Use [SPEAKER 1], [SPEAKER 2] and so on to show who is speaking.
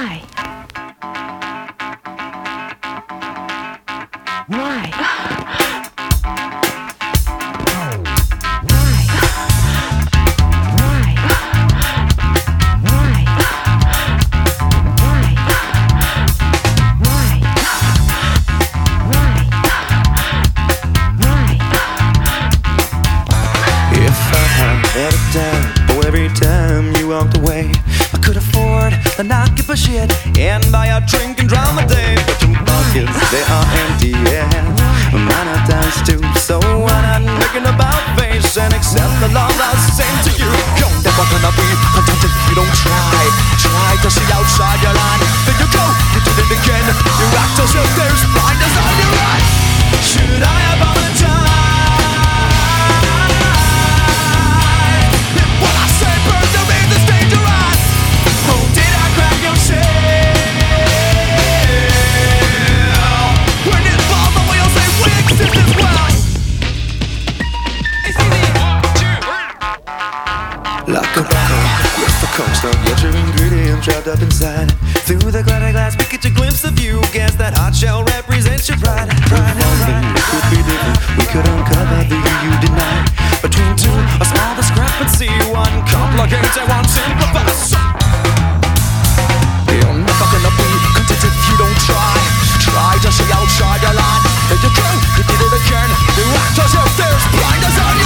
[SPEAKER 1] Why? Why?
[SPEAKER 2] Every time you walked away, I could afford to not give a shit and buy a drink and drown the day. But your pockets, they are empty, yeah. Mine are times too. So I'm not making about face and accept the laws I'll send to you. You're never gonna be content if you don't try. Try to see outside your line. Then you go, you did it again. You act as if there's blindness on your eyes. Should I apologize? Like a bottle, yes the coast, don't get your ingredient trapped up inside. Through the glitter glass, we get a glimpse of you. Guess that hot shell represents your pride. Pride and pride. It could be different, we could uncover the you deny. Between two, a small discrepancy. One complicates and one simplifies. You're never gonna be content if you don't try. Try to see outside your line. There you go, you did it again. You act as if there's blinders on you.